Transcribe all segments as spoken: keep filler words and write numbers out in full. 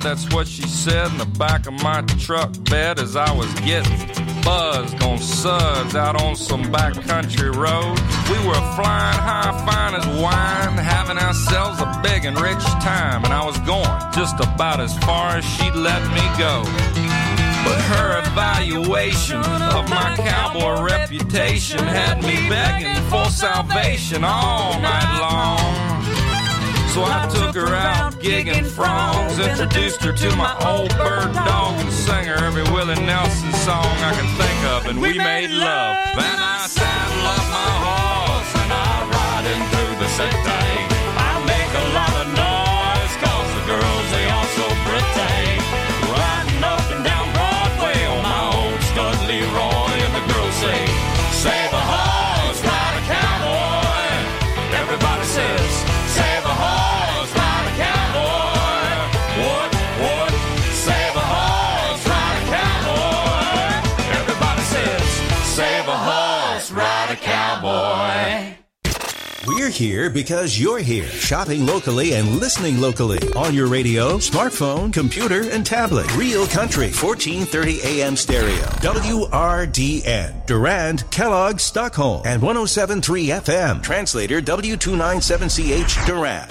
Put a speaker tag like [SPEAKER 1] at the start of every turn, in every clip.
[SPEAKER 1] that's what she said in the back of my truck bed as I was getting buzzed on suds out on some backcountry road. We were flying high, fine as wine, having ourselves a big and rich time, and I was going just about as far as she'd let me go. But her evaluation of my cowboy reputation had me begging for salvation all night long. So I took her out gigging frogs, introduced her to my old bird dog, and sang her every Willie Nelson song I could think of, and we made love. Then I saddle up my horse and I ride him through the city. I make a lot of noise, cause the girls, they all so pretty. Riding up and down Broadway on my old stud Leroy, and the girls say, save a horse, ride a cowboy. Everybody says, save a horse, ride a cowboy. What, what? Save a horse, ride a cowboy. Everybody says, save a horse, ride a cowboy.
[SPEAKER 2] We're here because you're here, shopping locally and listening locally on your radio, smartphone, computer, and tablet. Real Country, fourteen thirty A M stereo. W R D N, Durand, Kellogg, Stockholm, and one oh seven point three F M. Translator W two ninety-seven C H, Durand.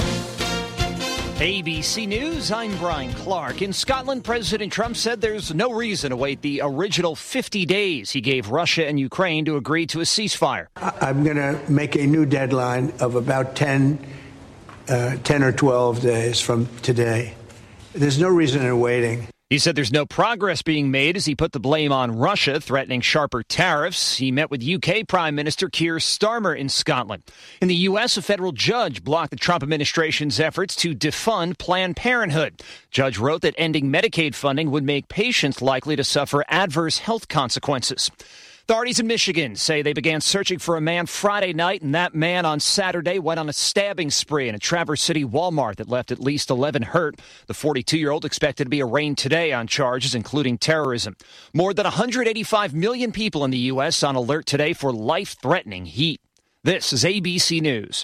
[SPEAKER 3] A B C News, I'm Brian Clark. In Scotland, President Trump said there's no reason to wait the original fifty days he gave Russia and Ukraine to agree to a ceasefire.
[SPEAKER 4] I'm going to make a new deadline of about ten, uh, ten or twelve days from today. There's no reason in waiting.
[SPEAKER 3] He said there's no progress being made as he put the blame on Russia, threatening sharper tariffs. He met with U K Prime Minister Keir Starmer in Scotland. In the U S, a federal judge blocked the Trump administration's efforts to defund Planned Parenthood. Judge wrote that ending Medicaid funding would make patients likely to suffer adverse health consequences. Authorities in Michigan say they began searching for a man Friday night, and that man on Saturday went on a stabbing spree in a Traverse City Walmart that left at least eleven hurt. The forty-two-year-old expected to be arraigned today on charges including terrorism. More than one hundred eighty-five million people in the U S on alert today for life-threatening heat. This is A B C News.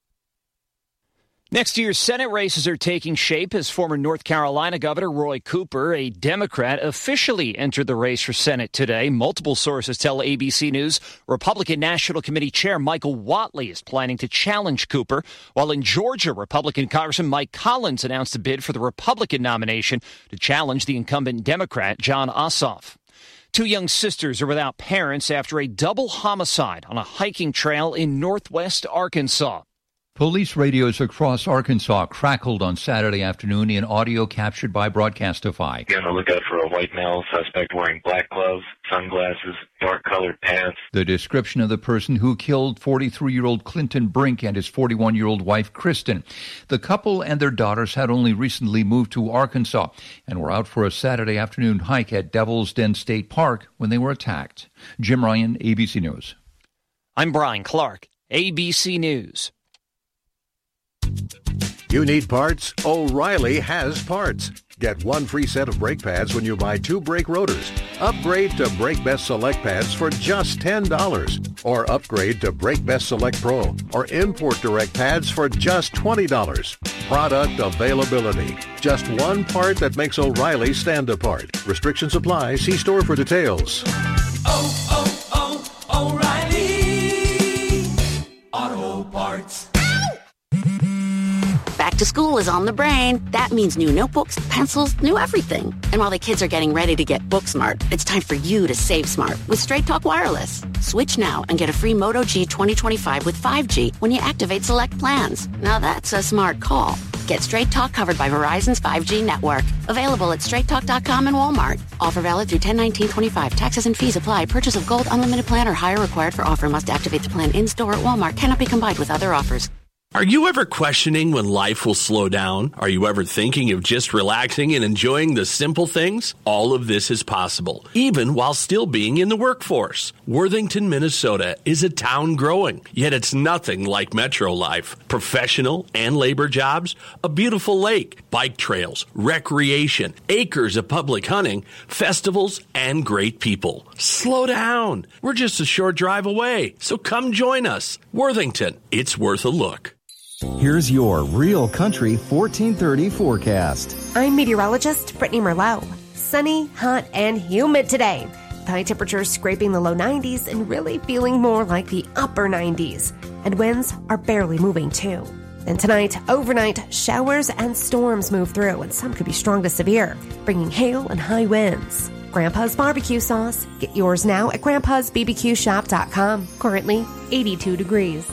[SPEAKER 3] Next year's Senate races are taking shape as former North Carolina Governor Roy Cooper, a Democrat, officially entered the race for Senate today. Multiple sources tell A B C News Republican National Committee Chair Michael Whatley is planning to challenge Cooper, while in Georgia, Republican Congressman Mike Collins announced a bid for the Republican nomination to challenge the incumbent Democrat Jon Ossoff. Two young sisters are without parents after a double homicide on a hiking trail in northwest Arkansas.
[SPEAKER 5] Police radios across Arkansas crackled on Saturday afternoon in audio captured by Broadcastify.
[SPEAKER 6] Be on the lookout for a white male suspect wearing black gloves, sunglasses, dark-colored pants.
[SPEAKER 5] The description of the person who killed forty-three-year-old Clinton Brink and his forty-one-year-old wife, Kristen. The couple and their daughters had only recently moved to Arkansas and were out for a Saturday afternoon hike at Devil's Den State Park when they were attacked. Jim Ryan, A B C News.
[SPEAKER 3] I'm Brian Clark, A B C News.
[SPEAKER 7] You need parts? O'Reilly has parts. Get one free set of brake pads when you buy two brake rotors. Upgrade to Brake Best Select pads for just ten dollars. Or upgrade to Brake Best Select Pro or Import Direct pads for just twenty dollars. Product availability. Just one part that makes O'Reilly stand apart. Restrictions apply. See store for details.
[SPEAKER 8] Oh, oh, oh, O'Reilly Auto Parts.
[SPEAKER 9] Back to school is on the brain. That means new notebooks, pencils, new everything. And while the kids are getting ready to get book smart, it's time for you to save smart with Straight Talk Wireless. Switch now and get a free Moto G twenty twenty-five with five G when you activate select plans. Now that's a smart call. Get Straight Talk covered by Verizon's five G network. Available at straight talk dot com and Walmart. Offer valid through ten nineteen twenty-five. Taxes and fees apply. Purchase of gold unlimited plan or higher required for offer. Must activate the plan in-store at Walmart. Cannot be combined with other offers.
[SPEAKER 10] Are you ever questioning when life will slow down? Are you ever thinking of just relaxing and enjoying the simple things? All of this is possible, even while still being in the workforce. Worthington, Minnesota is a town growing, yet it's nothing like metro life. Professional and labor jobs, a beautiful lake, bike trails, recreation, acres of public hunting, festivals, and great people. Slow down. We're just a short drive away, so come join us. Worthington, it's worth a look.
[SPEAKER 11] Here's your Real Country fourteen thirty forecast.
[SPEAKER 12] I'm meteorologist Brittany Merlot. Sunny, hot, and humid today. High temperatures scraping the low nineties and really feeling more like the upper nineties. And winds are barely moving too. Then tonight, overnight, showers and storms move through, and some could be strong to severe, bringing hail and high winds. Grandpa's barbecue sauce. Get yours now at grandpas b b q shop dot com. Currently eighty-two degrees.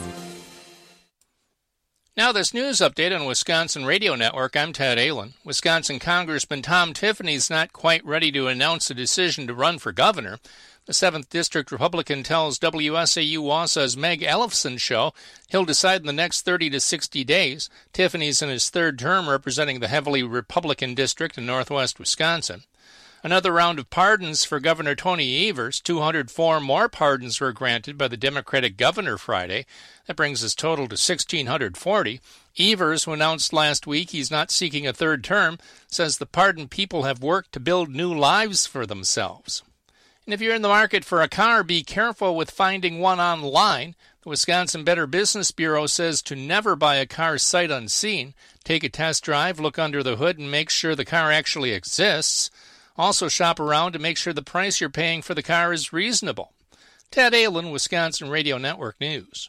[SPEAKER 13] Now this news update on Wisconsin Radio Network. I'm Ted Allen. Wisconsin Congressman Tom Tiffany's not quite ready to announce a decision to run for governor. The seventh District Republican tells W S A U Wausa's Meg Ellefson show he'll decide in the next thirty to sixty days. Tiffany's in his third term representing the heavily Republican district in northwest Wisconsin. Another round of pardons for Governor Tony Evers. two hundred four more pardons were granted by the Democratic governor Friday. That brings his total to one thousand six hundred forty. Evers, who announced last week he's not seeking a third term, says the pardoned people have worked to build new lives for themselves. And if you're in the market for a car, be careful with finding one online. The Wisconsin Better Business Bureau says to never buy a car sight unseen. Take a test drive, look under the hood, and make sure the car actually exists. Also shop around to make sure the price you're paying for the car is reasonable. Ted Allen, Wisconsin Radio Network News.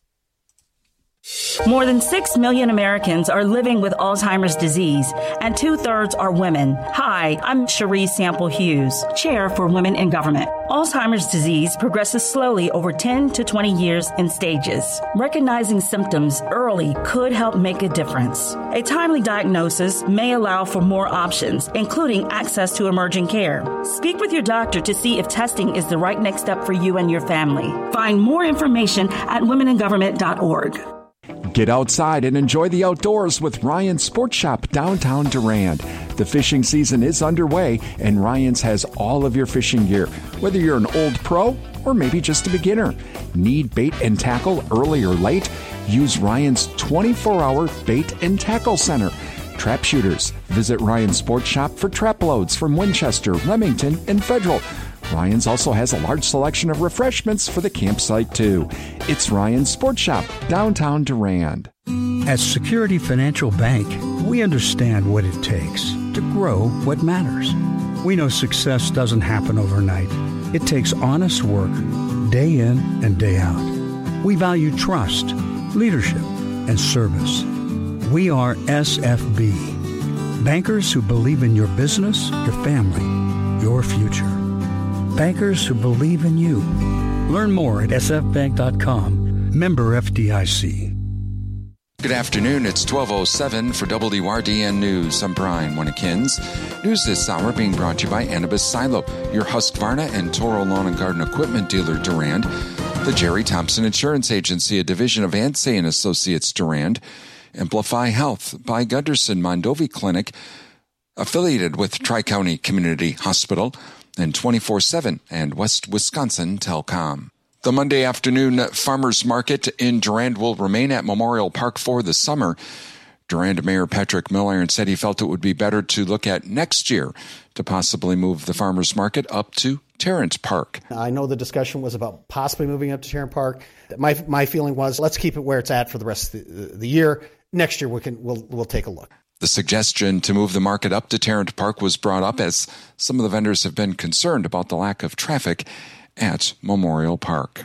[SPEAKER 14] More than six million Americans are living with Alzheimer's disease, and two-thirds are women. Hi, I'm Cherie Sample Hughes, Chair for Women in Government. Alzheimer's disease progresses slowly over ten to twenty years in stages. Recognizing symptoms early could help make a difference. A timely diagnosis may allow for more options, including access to emerging care. Speak with your doctor to see if testing is the right next step for you and your family. Find more information at women in government dot org.
[SPEAKER 15] Get outside and enjoy the outdoors with Ryan's Sports Shop downtown Durand. The fishing season is underway, and Ryan's has all of your fishing gear, whether you're an old pro or maybe just a beginner. Need bait and tackle early or late? Use Ryan's twenty-four hour bait and tackle center. Trap shooters, visit Ryan's Sports Shop for trap loads from Winchester, Remington, and Federal. Ryan's also has a large selection of refreshments for the campsite, too. It's Ryan's Sports Shop, downtown Durand.
[SPEAKER 16] At Security Financial Bank, we understand what it takes to grow what matters. We know success doesn't happen overnight. It takes honest work, day in and day out. We value trust, leadership, and service. We are S F B, bankers who believe in your business, your family, your future. Bankers who believe in you. Learn more at s f bank dot com. Member F D I C.
[SPEAKER 17] Good afternoon. It's twelve oh seven for W R D N News. I'm Brian Winnekins. News this hour being brought to you by Annabis Silo, your Husqvarna and Toro Lawn and Garden Equipment dealer, Durand. The Jerry Thompson Insurance Agency, a division of Ansay and Associates, Durand. Amplify Health by Gunderson Mondovi Clinic, affiliated with Tri-County Community Hospital, and twenty-four seven and West Wisconsin Telcom. The Monday afternoon farmers market in Durand will remain at Memorial Park for the summer. Durand Mayor Patrick Milliron said he felt it would be better to look at next year to possibly move the farmers market up to Tarrant Park.
[SPEAKER 18] I know the discussion was about possibly moving up to Tarrant Park. My my feeling was let's keep it where it's at for the rest of the, the year. Next year we can we'll we'll take a look.
[SPEAKER 17] The suggestion to move the market up to Tarrant Park was brought up as some of the vendors have been concerned about the lack of traffic at Memorial Park.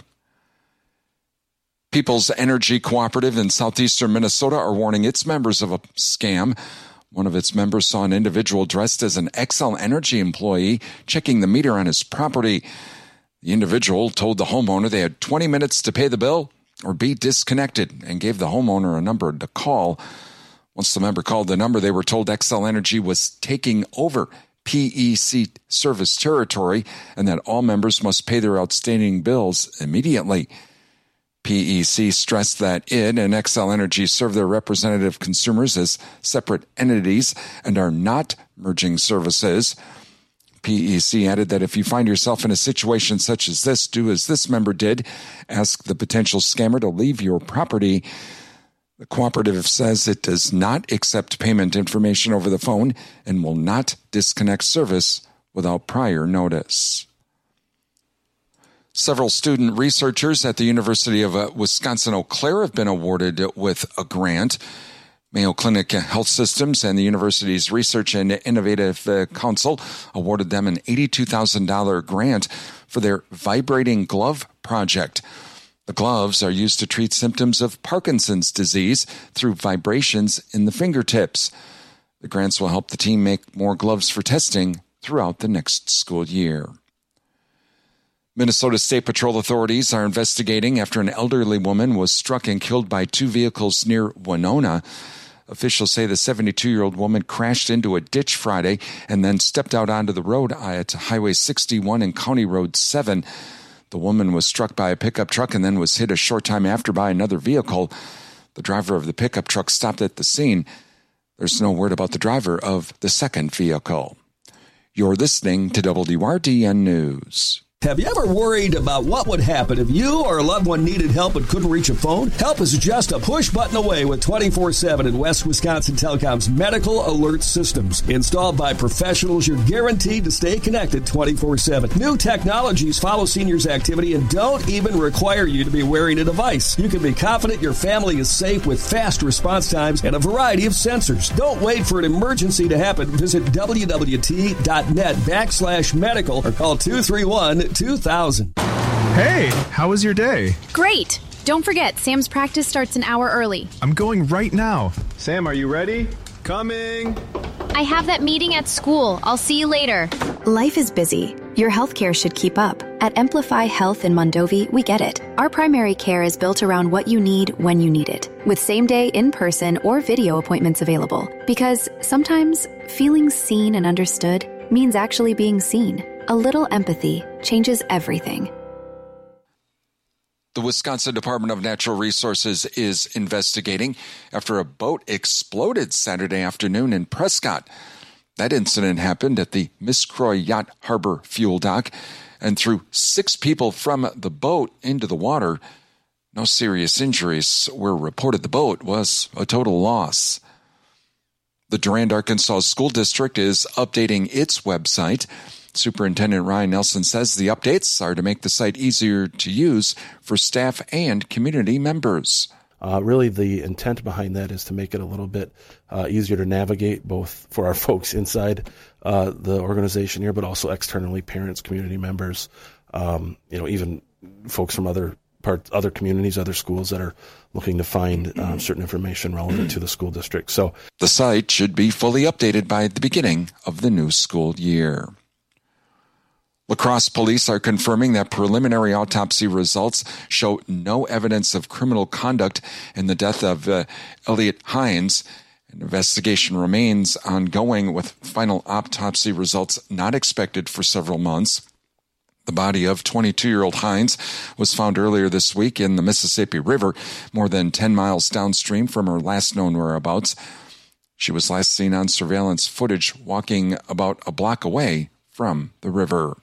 [SPEAKER 17] People's Energy Cooperative in southeastern Minnesota are warning its members of a scam. One of its members saw an individual dressed as an Xcel Energy employee checking the meter on his property. The individual told the homeowner they had twenty minutes to pay the bill or be disconnected and gave the homeowner a number to call. Once the member called the number, they were told Xcel Energy was taking over P E C service territory and that all members must pay their outstanding bills immediately. P E C stressed that it and Xcel Energy serve their representative consumers as separate entities and are not merging services. P E C added that if you find yourself in a situation such as this, do as this member did. Ask the potential scammer to leave your property. The cooperative says it does not accept payment information over the phone and will not disconnect service without prior notice. Several student researchers at the University of uh, Wisconsin-Eau Claire have been awarded with a grant. Mayo Clinic Health Systems and the university's Research and Innovative uh, Council awarded them an eighty-two thousand dollars grant for their vibrating glove project. The gloves are used to treat symptoms of Parkinson's disease through vibrations in the fingertips. The grants will help the team make more gloves for testing throughout the next school year. Minnesota State Patrol authorities are investigating after an elderly woman was struck and killed by two vehicles near Winona. Officials say the seventy-two-year-old woman crashed into a ditch Friday and then stepped out onto the road at Highway sixty-one and County Road seven. The woman was struck by a pickup truck and then was hit a short time after by another vehicle. The driver of the pickup truck stopped at the scene. There's no word about the driver of the second vehicle. You're listening to W R D N News.
[SPEAKER 19] Have you ever worried about what would happen if you or a loved one needed help but couldn't reach a phone? Help is just a push button away with twenty-four seven in West Wisconsin Telecom's medical alert systems. Installed by professionals, you're guaranteed to stay connected twenty-four seven. New technologies follow seniors' activity and don't even require you to be wearing a device. You can be confident your family is safe with fast response times and a variety of sensors. Don't wait for an emergency to happen. Visit W W T dot net backslash medical or call two three one two thousand.
[SPEAKER 20] Hey, how was your day?
[SPEAKER 21] Great. Don't forget, Sam's practice starts an hour early.
[SPEAKER 20] I'm going right now. Sam, are you ready? Coming.
[SPEAKER 21] I have that meeting at school. I'll see you later.
[SPEAKER 22] Life is busy. Your healthcare should keep up. At Amplify Health in Mondovi, we get it. Our primary care is built around what you need when you need it, with same-day, in-person, or video appointments available. Because sometimes feeling seen and understood means actually being seen. A little empathy changes everything.
[SPEAKER 17] The Wisconsin Department of Natural Resources is investigating after a boat exploded Saturday afternoon in Prescott. That incident happened at the Miss Croy Yacht Harbor fuel dock and threw six people from the boat into the water. No serious injuries were reported. The boat was a total loss. The Durand, Arkansas School District is updating its website. Superintendent Ryan Nelson says the updates are to make the site easier to use for staff and community members.
[SPEAKER 23] Uh, really, the intent behind that is to make it a little bit uh, easier to navigate, both for our folks inside uh, the organization here, but also externally, parents, community members, um, you know, even folks from other parts, other communities, other schools that are looking to find um, certain information relevant to the school district. So
[SPEAKER 17] the site should be fully updated by the beginning of the new school year. La Crosse police are confirming that preliminary autopsy results show no evidence of criminal conduct in the death of uh, Elliot Hines. An investigation remains ongoing with final autopsy results not expected for several months. The body of twenty-two-year-old Hines was found earlier this week in the Mississippi River, more than ten miles downstream from her last known whereabouts. She was last seen on surveillance footage walking about a block away from the river.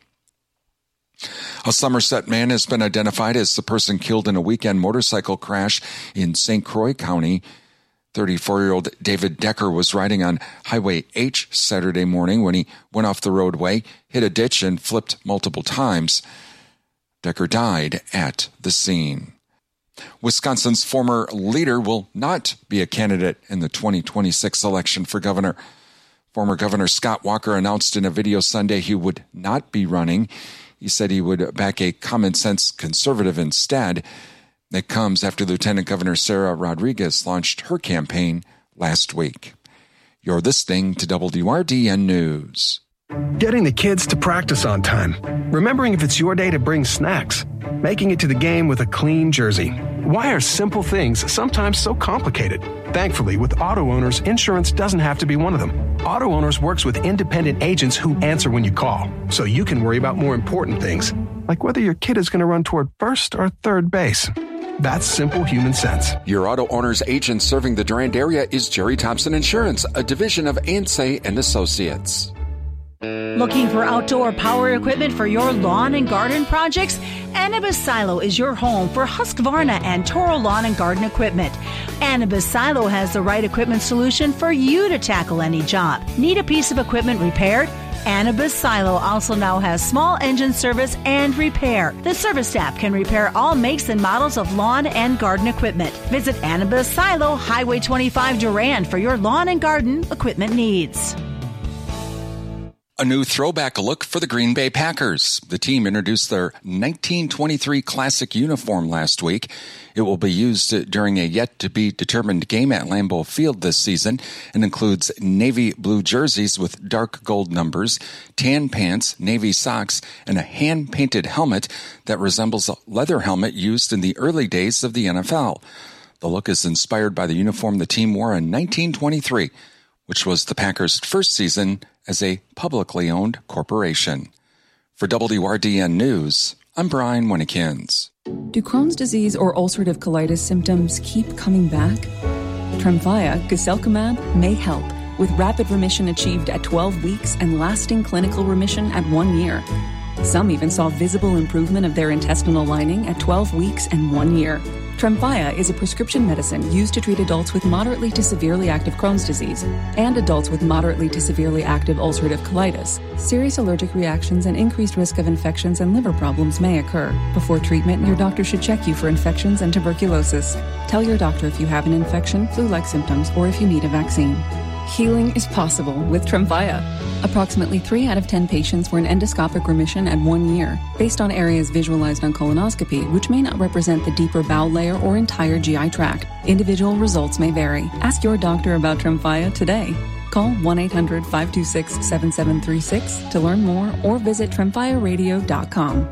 [SPEAKER 17] A Somerset man has been identified as the person killed in a weekend motorcycle crash in Saint Croix County. thirty-four-year-old David Decker was riding on Highway H Saturday morning when he went off the roadway, hit a ditch, and flipped multiple times. Decker died at the scene. Wisconsin's former leader will not be a candidate in the twenty twenty-six election for governor. Former Governor Scott Walker announced in a video Sunday he would not be running. He said he would back a common-sense conservative instead. That comes after Lieutenant Governor Sarah Rodriguez launched her campaign last week. You're listening to W R D N News.
[SPEAKER 24] Getting the kids to practice on time. Remembering if it's your day to bring snacks. Making it to the game with a clean jersey. Why are simple things sometimes so complicated? Thankfully, with Auto Owners, insurance doesn't have to be one of them. Auto Owners works with independent agents who answer when you call, so you can worry about more important things, like whether your kid is going to run toward first or third base. That's simple human sense.
[SPEAKER 17] Your Auto Owners agent serving the Durand area is Jerry Thompson Insurance, a division of Ansay and Associates.
[SPEAKER 25] Looking for outdoor power equipment for your lawn and garden projects? Anibis Silo is your home for Husqvarna and Toro lawn and garden equipment. Anibis Silo has the right equipment solution for you to tackle any job. Need a piece of equipment repaired? Annabis Silo also now has small engine service and repair. The service staff can repair all makes and models of lawn and garden equipment. Visit Annabis Silo, Highway twenty-five Durand for your lawn and garden equipment needs.
[SPEAKER 17] A new throwback look for the Green Bay Packers. The team introduced their nineteen twenty-three classic uniform last week. It will be used during a yet-to-be-determined game at Lambeau Field this season and includes navy blue jerseys with dark gold numbers, tan pants, navy socks, and a hand-painted helmet that resembles a leather helmet used in the early days of the N F L. The look is inspired by the uniform the team wore in nineteen twenty-three, which was the Packers' first season as a publicly owned corporation. For W R D N News, I'm Brian Winnikins.
[SPEAKER 1] Do Crohn's disease or ulcerative colitis symptoms keep coming back? Tremfya, guselkumab, may help, with rapid remission achieved at twelve weeks and lasting clinical remission at one year. Some even saw visible improvement of their intestinal lining at twelve weeks and one year. Tremfya is a prescription medicine used to treat adults with moderately to severely active Crohn's disease and adults with moderately to severely active ulcerative colitis. Serious allergic reactions and increased risk of infections and liver problems may occur. Before treatment, your doctor should check you for infections and tuberculosis. Tell your doctor if you have an infection, flu-like symptoms, or if you need a vaccine. Healing is possible with Tremfya. Approximately three out of ten patients were in endoscopic remission at one year, based on areas visualized on colonoscopy, which may not represent the deeper bowel layer or entire G I tract. Individual results may vary. Ask your doctor about Tremfya today. Call one eight hundred five two six seven seven three six to learn more or visit tremfya radio dot com.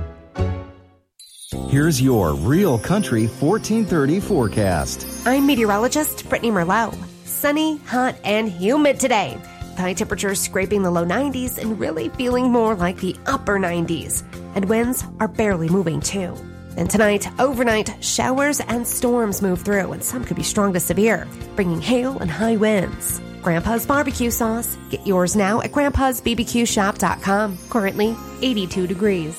[SPEAKER 11] Here's your Real Country fourteen thirty forecast.
[SPEAKER 12] I'm meteorologist Brittany Merlot. Sunny, hot, and humid today. High temperatures scraping the low nineties and really feeling more like the upper nineties. And winds are barely moving too. And tonight, overnight, showers and storms move through, and some could be strong to severe, bringing hail and high winds. Grandpa's barbecue sauce. Get yours now at grandpas b b q shop dot com. Currently eighty-two degrees.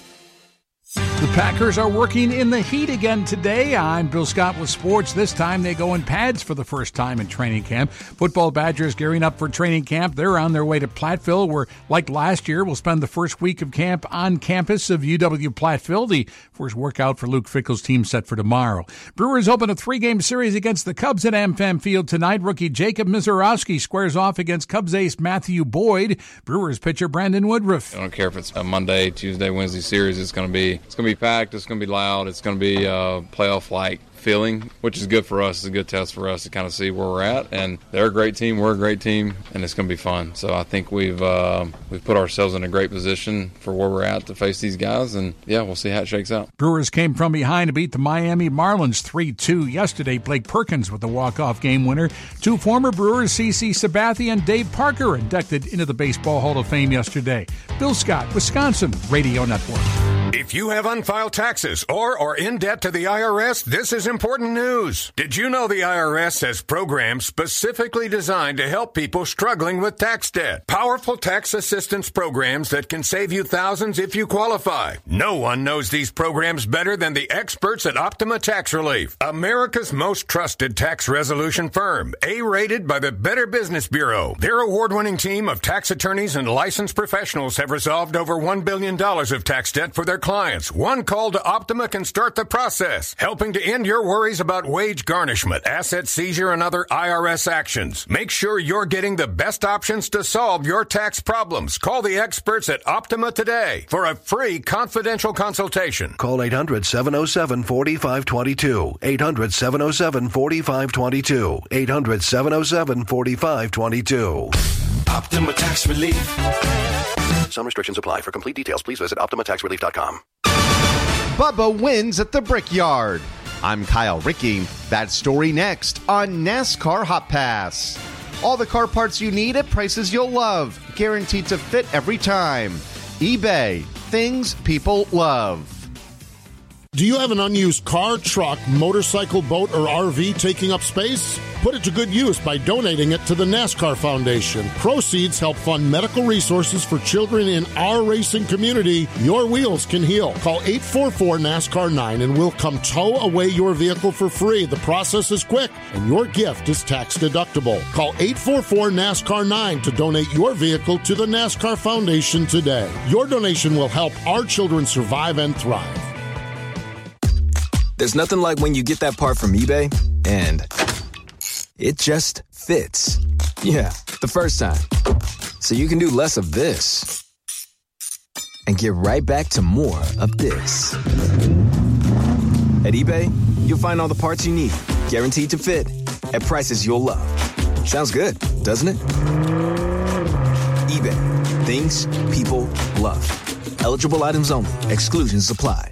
[SPEAKER 2] The Packers are working in the heat again today. I'm Bill Scott with sports. This time they go in pads for the first time in training camp. Football Badgers gearing up for training camp. They're on their way to Platteville, where, like last year, will spend the first week of camp on campus of U W Platteville. The first workout for Luke Fickell's team set for tomorrow. Brewers open a three-game series against the Cubs at AmFam Field tonight. Rookie Jacob Misiorowski squares off against Cubs ace Matthew Boyd. Brewers pitcher Brandon Woodruff.
[SPEAKER 4] I don't care if it's a Monday, Tuesday, Wednesday series. It's going to be it's going to be packed. It's going to be loud. It's going to be uh, playoff-like feeling, which is good for us. It's a good test for us to kind of see where we're at. And they're a great team. We're a great team, and it's going to be fun. So I think we've uh, we've put ourselves in a great position for where we're at to face these guys. And, yeah, we'll see how it shakes out.
[SPEAKER 2] Brewers came from behind to beat the Miami Marlins three two yesterday. Blake Perkins with the walk-off game winner. Two former Brewers, C C Sabathia and Dave Parker, inducted into the Baseball Hall of Fame yesterday. Bill Scott, Wisconsin Radio Network.
[SPEAKER 5] If you have unfiled taxes or are in debt to the I R S, this is important news. Did you know the I R S has programs specifically designed to help people struggling with tax debt? Powerful tax assistance programs that can save you thousands if you qualify. No one knows these programs better than the experts at Optima Tax Relief, America's most trusted tax resolution firm, A-rated by the Better Business Bureau. Their award-winning team of tax attorneys and licensed professionals have resolved over one billion dollars of tax debt for their clients. One call to Optima can start the process, helping to end your worries about wage garnishment, asset seizure, and other I R S actions. Make sure you're getting the best options to solve your tax problems. Call the experts at Optima today for a free confidential consultation.
[SPEAKER 6] Call eight hundred, seven oh seven, four five two two. eight hundred, seven oh seven, four five two two. eight hundred, seven oh seven, four five two two.
[SPEAKER 8] Optima Tax Relief.
[SPEAKER 6] Some restrictions apply. For complete details, please visit optima tax relief dot com.
[SPEAKER 26] Bubba wins at the Brickyard. I'm Kyle Rickey. That story next on NASCAR Hot Pass. All the car parts you need at prices you'll love. Guaranteed to fit every time. eBay. Things people love.
[SPEAKER 3] Do you have an unused car, truck, motorcycle, boat, or R V taking up space? Put it to good use by donating it to the NASCAR Foundation. Proceeds help fund medical resources for children in our racing community. Your wheels can heal. Call eight four four NASCAR nine and we'll come tow away your vehicle for free. The process is quick and your gift is tax deductible. Call eight four four NASCAR nine to donate your vehicle to the NASCAR Foundation today. Your donation will help our children survive and thrive.
[SPEAKER 7] There's nothing like when you get that part from eBay and it just fits. Yeah, the first time. So you can do less of this and get right back to more of this. At eBay, you'll find all the parts you need, guaranteed to fit, at prices you'll love. Sounds good, doesn't it? eBay. Things people love. Eligible items only. Exclusions apply.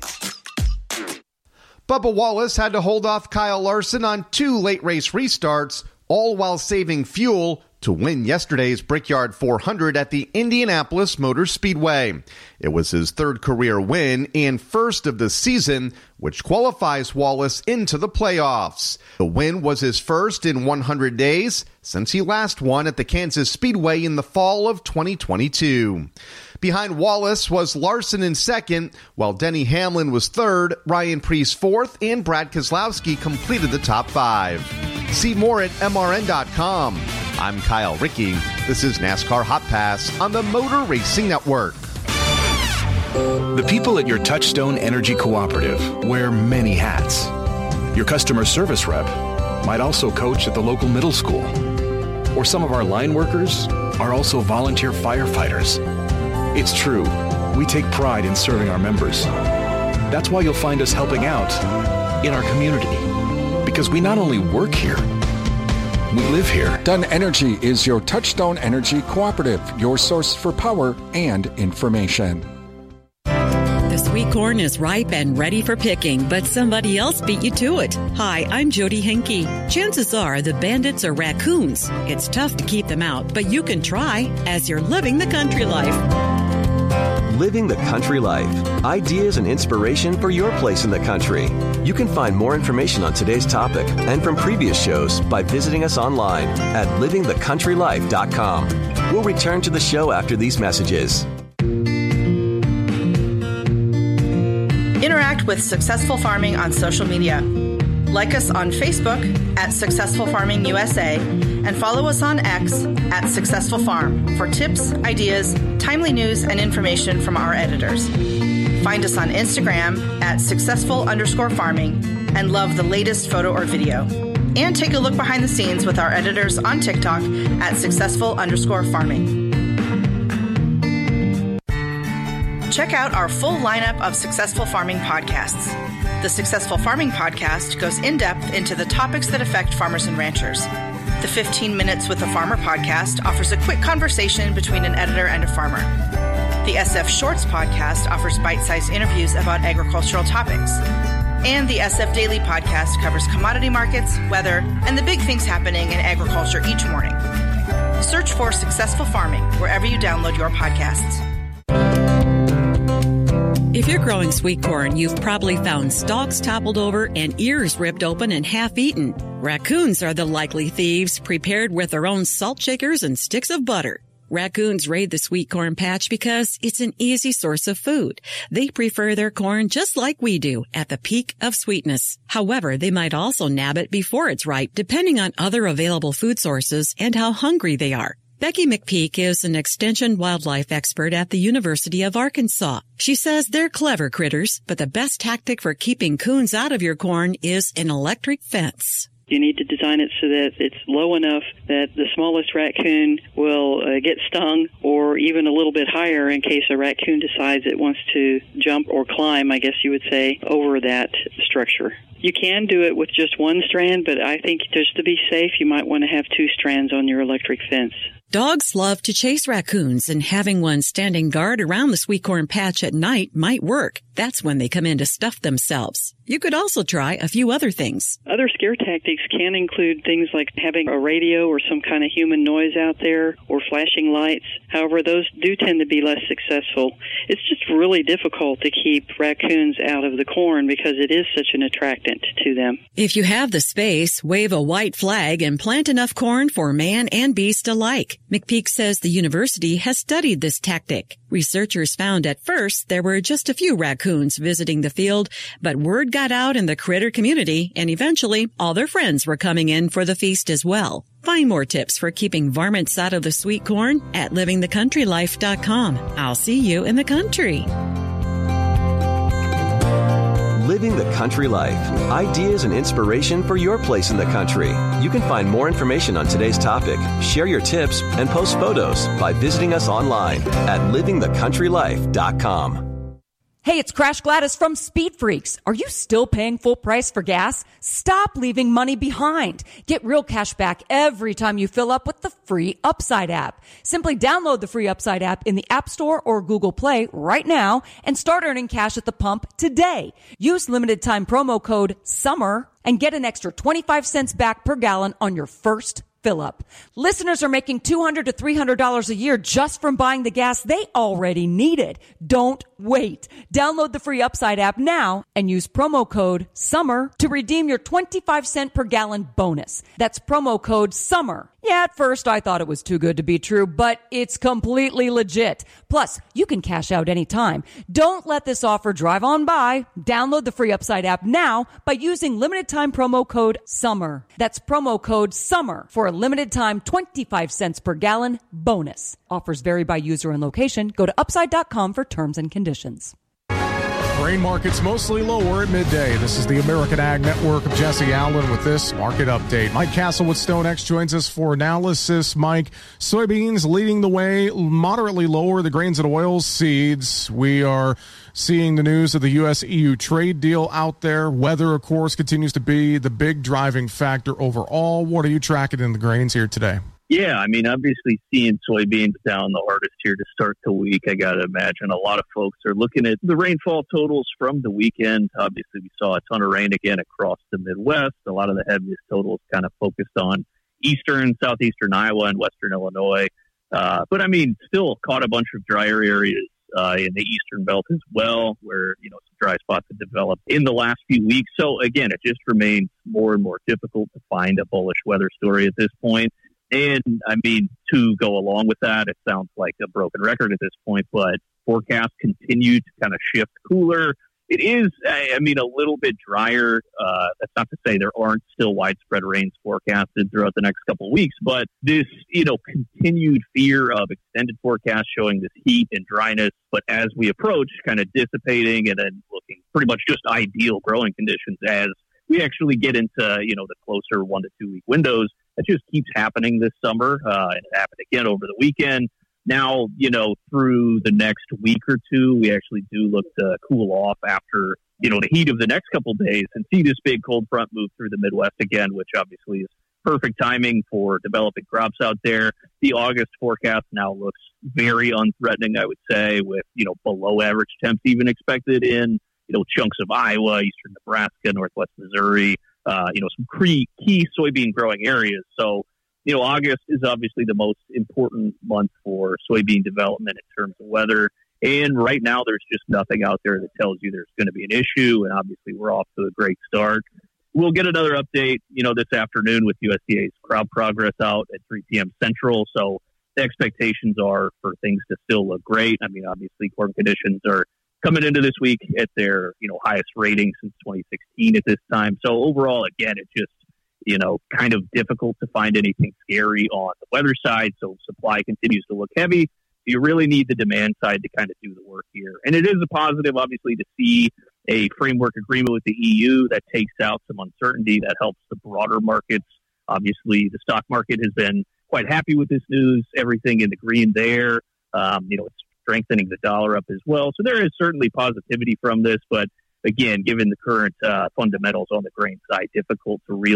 [SPEAKER 26] Bubba Wallace had to hold off Kyle Larson on two late race restarts, all while saving fuel to win yesterday's Brickyard four hundred at the Indianapolis Motor Speedway. It was his third career win and first of the season, which qualifies Wallace into the playoffs. The win was his first in one hundred days since he last won at the Kansas Speedway in the fall of twenty twenty-two. Behind Wallace was Larson in second, while Denny Hamlin was third, Ryan Preece fourth, and Brad Keselowski completed the top five. See more at M R N dot com. I'm Kyle Rickey. This is NASCAR Hot Pass on the Motor Racing Network.
[SPEAKER 9] The people at your Touchstone Energy Cooperative wear many hats. Your customer service rep might also coach at the local middle school. Or some of our line workers are also volunteer firefighters. It's true, we take pride in serving our members. That's why you'll find us helping out in our community. Because we not only work here, we live here.
[SPEAKER 15] Dunn Energy is your Touchstone Energy Cooperative, your source for power and information.
[SPEAKER 10] The sweet corn is ripe and ready for picking, but somebody else beat you to it. Hi, I'm Jody Henke. Chances are the bandits are raccoons. It's tough to keep them out, but you can try as you're living the country life.
[SPEAKER 13] Living the Country Life. Ideas and inspiration for your place in the country. You can find more information on today's topic and from previous shows by visiting us online at living the country life dot com. We'll return to the show after these messages.
[SPEAKER 14] Interact with Successful Farming on social media. Like us on Facebook at Successful Farming U S A and follow us on X at Successful Farm for tips, ideas, timely news, and information from our editors. Find us on Instagram at successful underscore farming and love the latest photo or video. And take a look behind the scenes with our editors on TikTok at successful underscore farming. Check out our full lineup of Successful Farming podcasts. The Successful Farming podcast goes in-depth into the topics that affect farmers and ranchers. The fifteen Minutes with a Farmer podcast offers a quick conversation between an editor and a farmer. The S F Shorts podcast offers bite-sized interviews about agricultural topics. And the S F Daily podcast covers commodity markets, weather, and the big things happening in agriculture each morning. Search for Successful Farming wherever you download your podcasts.
[SPEAKER 10] If you're growing sweet corn, you've probably found stalks toppled over and ears ripped open and half-eaten. Raccoons are the likely thieves, prepared with their own salt shakers and sticks of butter. Raccoons raid the sweet corn patch because it's an easy source of food. They prefer their corn just like we do, at the peak of sweetness. However, they might also nab it before it's ripe, depending on other available food sources and how hungry they are. Becky McPeak is an extension wildlife expert at the University of Arkansas. She says they're clever critters, but the best tactic for keeping coons out of your corn is an electric fence.
[SPEAKER 27] You need to design it so that it's low enough that the smallest raccoon will uh, get stung, or even a little bit higher in case a raccoon decides it wants to jump or climb, I guess you would say, over that structure. You can do it with just one strand, but I think just to be safe, you might want to have two strands on your electric fence.
[SPEAKER 10] Dogs love to chase raccoons, and having one standing guard around the sweet corn patch at night might work. That's when they come in to stuff themselves. You could also try a few other things.
[SPEAKER 27] Other scare tactics can include things like having a radio or some kind of human noise out there or flashing lights. However, those do tend to be less successful. It's just really difficult to keep raccoons out of the corn because it is such an attractant to them.
[SPEAKER 10] If you have the space, wave a white flag and plant enough corn for man and beast alike. McPeak says the university has studied this tactic. Researchers found at first there were just a few raccoons visiting the field, but word got out in the critter community, and eventually all their friends were coming in for the feast as well. Find more tips for keeping varmints out of the sweet corn at living the country life dot com. I'll see you in the country.
[SPEAKER 13] Living the Country Life. Ideas and inspiration for your place in the country. You can find more information on today's topic, share your tips, and post photos by visiting us online at living the country life dot com.
[SPEAKER 16] Hey, it's Crash Gladys from Speed Freaks. Are you still paying full price for gas? Stop leaving money behind. Get real cash back every time you fill up with the free Upside app. Simply download the free Upside app in the App Store or Google Play right now and start earning cash at the pump today. Use limited time promo code SUMMER and get an extra twenty-five cents back per gallon on your first fill up. Listeners are making two hundred to three hundred dollars a year just from buying the gas they already needed. Don't wait. Download the free Upside app now and use promo code SUMMER to redeem your twenty-five cent per gallon bonus. That's promo code SUMMER. Yeah, at first I thought it was too good to be true, but it's completely legit. Plus, you can cash out anytime. Don't let this offer drive on by. Download the free Upside app now by using limited time promo code SUMMER. That's promo code SUMMER for a limited time twenty-five cents per gallon bonus. Offers vary by user and location. Go to upside dot com for terms and conditions.
[SPEAKER 18] Grain markets mostly lower at midday. This is the American Ag Network of Jesse Allen with this market update. Mike Castle with StoneX joins us for analysis. Mike, soybeans leading the way, moderately lower. The grains and oils, seeds. We are seeing the news of the U S E U trade deal out there. Weather, of course, continues to be the big driving factor overall. What are you tracking in the grains here today?
[SPEAKER 19] Yeah, I mean, obviously seeing soybeans down the hardest here to start the week, I got to imagine a lot of folks are looking at the rainfall totals from the weekend. Obviously, we saw a ton of rain again across the Midwest. A lot of the heaviest totals kind of focused on eastern, southeastern Iowa, and western Illinois. Uh, but, I mean, still caught a bunch of drier areas uh, in the eastern belt as well, where, you know, some dry spots have developed in the last few weeks. So, again, it just remains more and more difficult to find a bullish weather story at this point. And, I mean, to go along with that, it sounds like a broken record at this point, but forecasts continue to kind of shift cooler. It is, I mean, a little bit drier. Uh, that's not to say there aren't still widespread rains forecasted throughout the next couple of weeks, but this, you know, continued fear of extended forecasts showing this heat and dryness, but as we approach, kind of dissipating and then looking pretty much just ideal growing conditions as we actually get into, you know, the closer one to two week windows. That just keeps happening this summer, uh, and it happened again over the weekend. Now, you know, through the next week or two, we actually do look to cool off after, you know, the heat of the next couple of days and see this big cold front move through the Midwest again, which obviously is perfect timing for developing crops out there. The August forecast now looks very unthreatening, I would say, with, you know, below average temps even expected in, you know, chunks of Iowa, eastern Nebraska, northwest Missouri, uh, you know, some key, key soybean growing areas. So, you know, August is obviously the most important month for soybean development in terms of weather. And right now, there's just nothing out there that tells you there's going to be an issue. And obviously, we're off to a great start. We'll get another update, you know, this afternoon with U S D A's crop progress out at three p.m. Central. So the expectations are for things to still look great. I mean, obviously, corn conditions are coming into this week at their, you know, highest rating since twenty sixteen at this time. So overall, again, it's just, you know, kind of difficult to find anything scary on the weather side. So supply continues to look heavy. You really need the demand side to kind of do the work here. And it is a positive, obviously, to see a framework agreement with the E U that takes out some uncertainty that helps the broader markets. Obviously, the stock market has been quite happy with this news, everything in the green there. Um, you know, it's strengthening the dollar up as well. So there is certainly positivity from this. But again, given the current uh, fundamentals on the grain side, difficult to really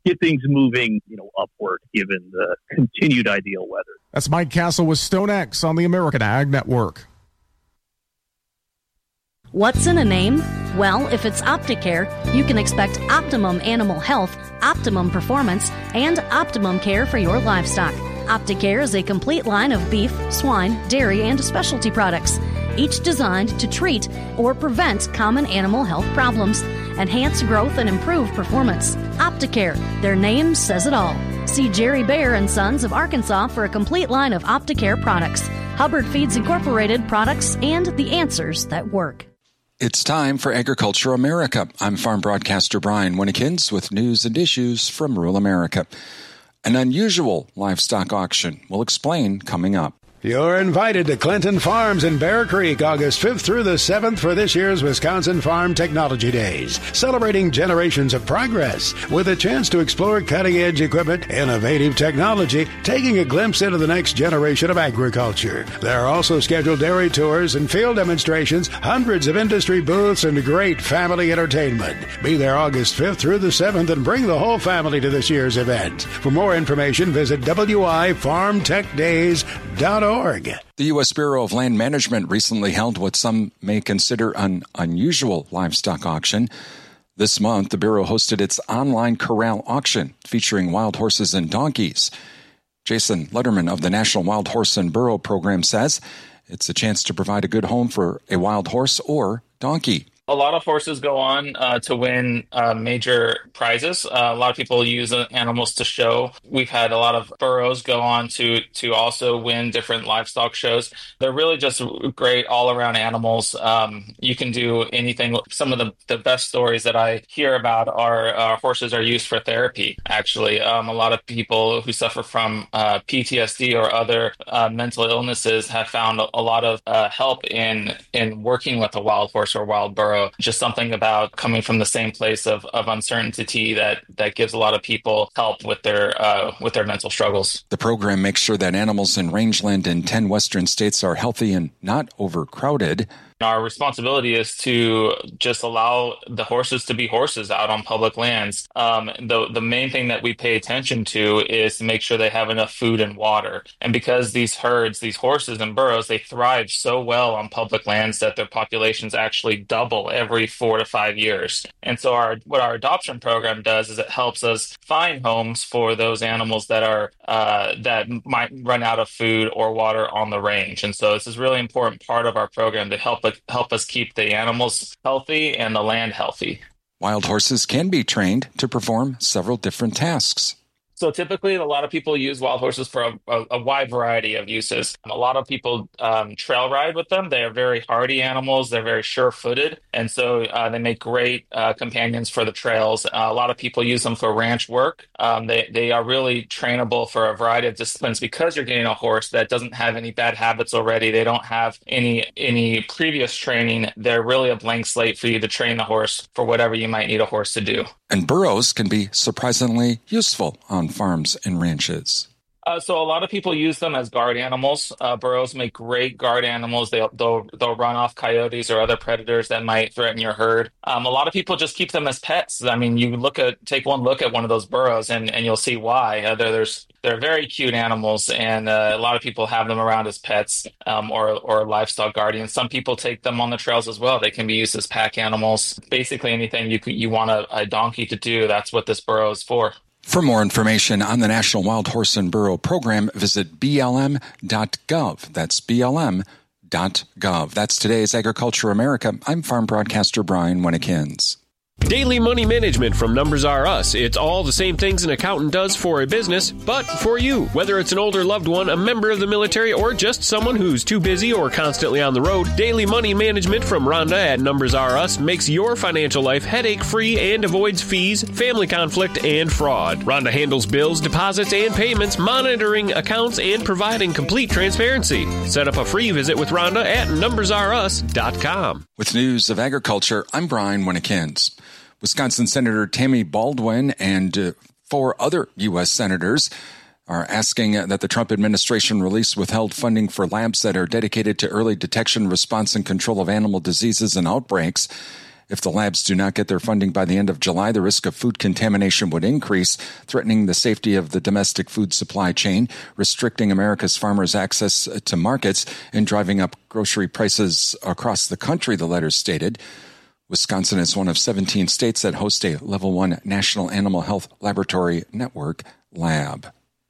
[SPEAKER 19] get things moving, you know, upward given the continued ideal weather.
[SPEAKER 18] That's Mike Castle with StoneX on the American Ag Network.
[SPEAKER 17] What's in a name? Well, if it's Opticare, you can expect optimum animal health, optimum performance, and optimum care for your livestock. Opticare is a complete line of beef, swine, dairy, and specialty products, each designed to treat or prevent common animal health problems, enhance growth, and improve performance. Opticare, their name says it all. See Jerry Bear and Sons of Arkansas for a complete line of Opticare products, Hubbard Feeds Incorporated products, and the answers that work.
[SPEAKER 15] It's time for Agriculture America. I'm farm broadcaster Brian Winnikins with news and issues from rural America. An unusual livestock auction. We'll explain coming up.
[SPEAKER 20] You're invited to Clinton Farms in Bear Creek, August fifth through the seventh for this year's Wisconsin Farm Technology Days, celebrating generations of progress with a chance to explore cutting-edge equipment, innovative technology, taking a glimpse into the next generation of agriculture. There are also scheduled dairy tours and field demonstrations, hundreds of industry booths, and great family entertainment. Be there August fifth through the seventh and bring the whole family to this year's event. For more information, visit W I farm tech days dot org.
[SPEAKER 15] The U S Bureau of Land Management recently held what some may consider an unusual livestock auction. This month, the Bureau hosted its online corral auction featuring wild horses and donkeys. Jason Letterman of the National Wild Horse and Burro Program says it's a chance to provide a good home for a wild horse or donkey.
[SPEAKER 21] A lot of horses go on uh, to win uh, major prizes. Uh, a lot of people use uh, animals to show. We've had a lot of burros go on to to also win different livestock shows. They're really just great all-around animals. Um, you can do anything. Some of the, the best stories that I hear about are uh, horses are used for therapy, actually. Um, a lot of people who suffer from uh, P T S D or other uh, mental illnesses have found a, a lot of uh, help in, in working with a wild horse or wild burro. Just something about coming from the same place of, of uncertainty that, that gives a lot of people help with their uh, with their mental struggles.
[SPEAKER 15] The program makes sure that animals in rangeland in ten western states are healthy and not overcrowded.
[SPEAKER 21] Our responsibility is to just allow the horses to be horses out on public lands. Um, the the main thing that we pay attention to is to make sure they have enough food and water. And because these herds, these horses and burros, they thrive so well on public lands that their populations actually double every four to five years. And so our what our adoption program does is it helps us find homes for those animals that are uh, that might run out of food or water on the range. And so this is a really important part of our program to help us help us keep the animals healthy and the land healthy.
[SPEAKER 15] Wild horses can be trained to perform several different tasks.
[SPEAKER 21] So typically, a lot of people use wild horses for a, a, a wide variety of uses. A lot of people um, trail ride with them. They are very hardy animals. They're very sure-footed, and so uh, they make great uh, companions for the trails. Uh, a lot of people use them for ranch work. Um, they they are really trainable for a variety of disciplines because you're getting a horse that doesn't have any bad habits already. They don't have any any previous training. They're really a blank slate for you to train the horse for whatever you might need a horse to do.
[SPEAKER 15] And burros can be surprisingly useful on farms and ranches.
[SPEAKER 21] Uh, so a lot of people use them as guard animals. Uh, burros make great guard animals. They'll, they'll they'll run off coyotes or other predators that might threaten your herd. Um, a lot of people just keep them as pets. I mean, you look at take one look at one of those burros and, and you'll see why. Uh, they're, there's they're very cute animals, and uh, a lot of people have them around as pets um, or or livestock guardians. Some people take them on the trails as well. They can be used as pack animals. Basically, anything you could, you want a, a donkey to do, that's what this burro is for.
[SPEAKER 15] For more information on the National Wild Horse and Burro Program, visit B L M dot gov. That's B L M dot gov. That's today's Agriculture America. I'm farm broadcaster Brian Winnikins.
[SPEAKER 22] Daily money management from Numbers R Us. It's all the same things an accountant does for a business, but for you. Whether it's an older loved one, a member of the military, or just someone who's too busy or constantly on the road, daily money management from Rhonda at Numbers R Us makes your financial life headache-free and avoids fees, family conflict, and fraud. Rhonda handles bills, deposits, and payments, monitoring accounts, and providing complete transparency. Set up a free visit with Rhonda at numbers r us dot com.
[SPEAKER 15] With news of agriculture, I'm Brian Winnikins. Wisconsin Senator Tammy Baldwin and uh, four other U S senators are asking that the Trump administration release withheld funding for labs that are dedicated to early detection, response, and control of animal diseases and outbreaks. If the labs do not get their funding by the end of July, the risk of food contamination would increase, threatening the safety of the domestic food supply chain, restricting America's farmers' access to markets, and driving up grocery prices across the country, the letter stated. Wisconsin is one of seventeen states that host a Level one National Animal Health Laboratory Network lab.